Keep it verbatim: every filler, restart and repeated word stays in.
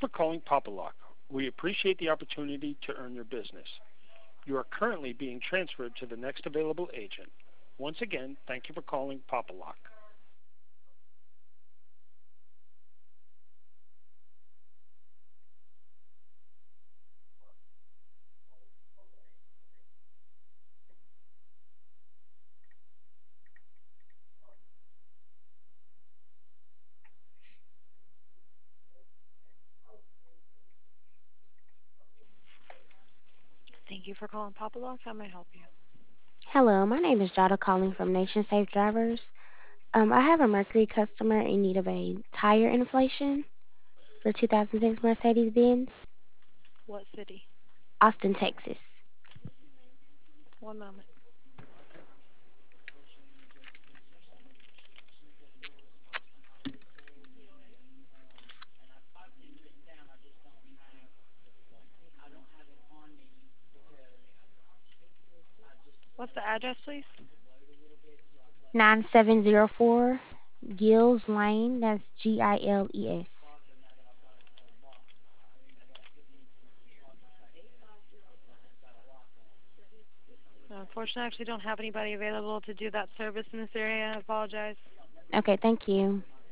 for calling Papa Lock. We appreciate the opportunity to earn your business. You are currently being transferred to the next available agent. Once again, thank you for calling Papa Lock. Thank you for calling Papa Lock. How may I help you? Hello, my name is Jada calling from Nation Safe Drivers. Um, I have a Mercury customer in need of a tire inflation for two thousand six Mercedes Benz, What city? Austin, Texas. One moment. What's the address, please? nine seven zero four Gills Lane, that's G I L E S. Unfortunately, I actually don't have anybody available to do that service in this area. I apologize. Okay, thank you.